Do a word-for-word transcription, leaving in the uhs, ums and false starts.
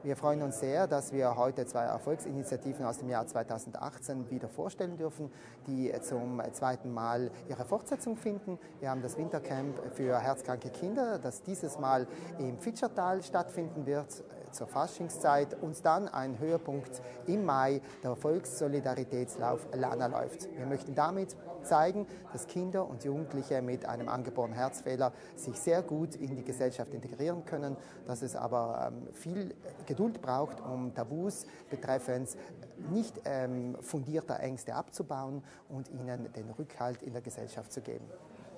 Wir freuen uns sehr, dass wir heute zwei Erfolgsinitiativen aus dem Jahr zweitausendachtzehn wieder vorstellen dürfen, die zum zweiten Mal ihre Fortsetzung finden. Wir haben das Wintercamp für herzkranke Kinder, das dieses Mal im Fitschertal stattfinden wird, zur Faschingszeit, und dann ein Höhepunkt im Mai, der Volkssolidaritätslauf Lana läuft. Wir möchten damit zeigen, dass Kinder und Jugendliche mit einem angeborenen Herzfehler sich sehr gut in die Gesellschaft integrieren können, dass es aber ähm, viel Geduld braucht, um Tabus betreffend nicht ähm, fundierter Ängste abzubauen und ihnen den Rückhalt in der Gesellschaft zu geben.